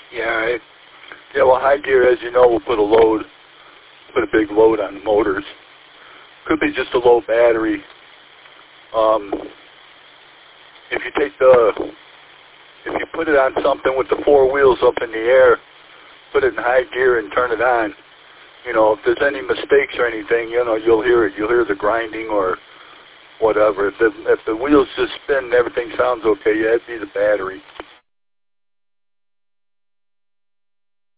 Yeah, yeah. Well, high gear, as you know, will put a big load on the motors. Could be just a low battery. If you put it on something with the four wheels up in the air, put it in high gear and turn it on. You know, if there's any mistakes or anything, you know, you'll hear it. You'll hear the grinding or whatever. If the wheels just spin and everything sounds okay, yeah, it'd be the battery.